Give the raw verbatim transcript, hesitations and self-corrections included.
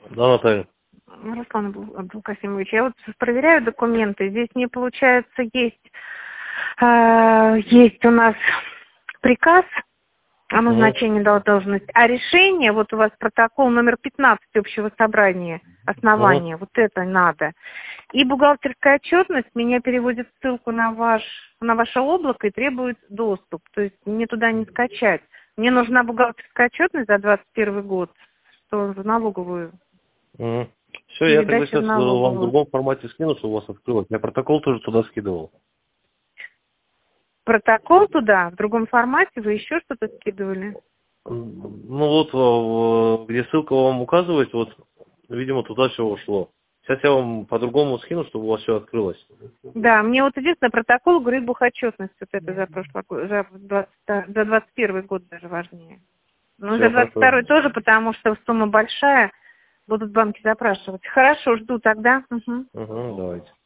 Да, Наталья. Руслан Абдулкасимович, я вот проверяю документы. Здесь не получается, есть, э, есть у нас приказ о назначении Угу. должности, а решение, вот у вас протокол номер пятнадцать общего собрания, основания, Угу. вот это надо. И бухгалтерская отчетность меня переводит ссылку на ваш, на ваше облако и требует доступ. То есть мне туда не скачать. Мне нужна бухгалтерская отчетность за двадцать первый год, что в налоговую. Угу. Все, я тогда Передача в сейчас вам в налоговую. другом формате скину, чтобы у вас открылось. Я протокол тоже туда скидывал. Протокол туда, в другом формате, вы еще что-то скидывали? Ну вот, э, где ссылка вам указывает, вот, видимо, туда все ушло. Сейчас я вам по-другому скину, чтобы у вас все открылось. Да, мне вот единственное протокол говорит бухотчетность, вот это за прошлый год, за двадцать, за двадцать первый год даже важнее. Ну, Все за двадцать хорошо. второй тоже, потому что сумма большая, будут банки запрашивать. Хорошо, жду тогда. Угу. Угу, давайте.